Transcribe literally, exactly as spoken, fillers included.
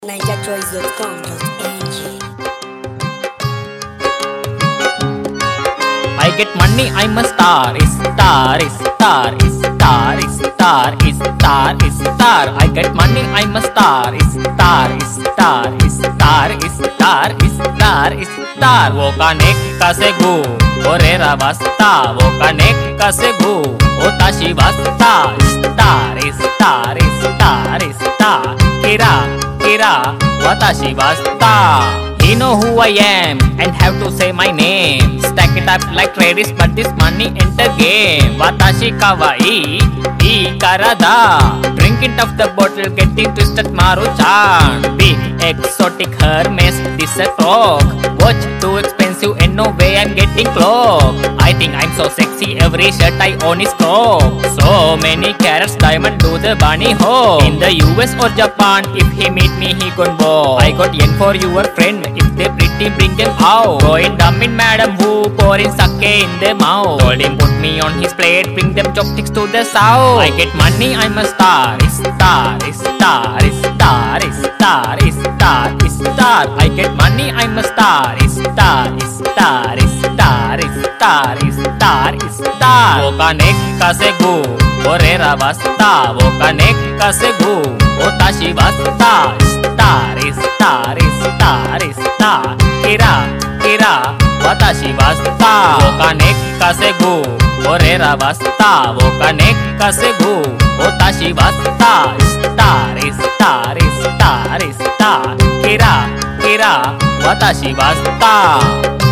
ninja choice dot com dot a g. I get money, I'm a star, is star, is star, is star, is star, is star, is star. I get money, I'm a star, is star, is star, is star, is star, is star, is star. वो काने कसे गु, ओरेरा वास्ता, वो काने कसे गु, ओताशी वास्ता. Star, is star, is star, is star. Kira, kira, watashi wasta. He know who I am and have to say my name. Stack it up like traders, but this money enter game. Watashi kawaii, e karada. Drinking off the bottle, getting twisted maru-chan. Big exotic Hermes, this a clock. Watch too expensive and no way I'm getting clock. I think I'm so sexy, every shirt I own is crop. So many carats, diamond to the bunny hole. In the U S or Japan, if he meet me, he gon' bow. I got yen for your friend, if they pretty, bring them out. Going dumb in madam who pouring sake in their mouth. Told him put me on his plate, bring them chopsticks to the south. I get money, I'm a star, is star, is star, is star, is star, is star, is star. I get money, I'm a star, is star, is star, is star, is star, is star, is star. वो काने कसे गु, ओरेरा वास्ता, वो काने कसे गु, ओताशी वास्ता. Star, is star, is star, is star. Kira, kira, watashi wasta. वो काने कसे गु, ओरेरा वास्ता, वो काने कसे गु, ओताशी वास्ता. Star, is star, is star, is star. Kira, kira, watashi wasta.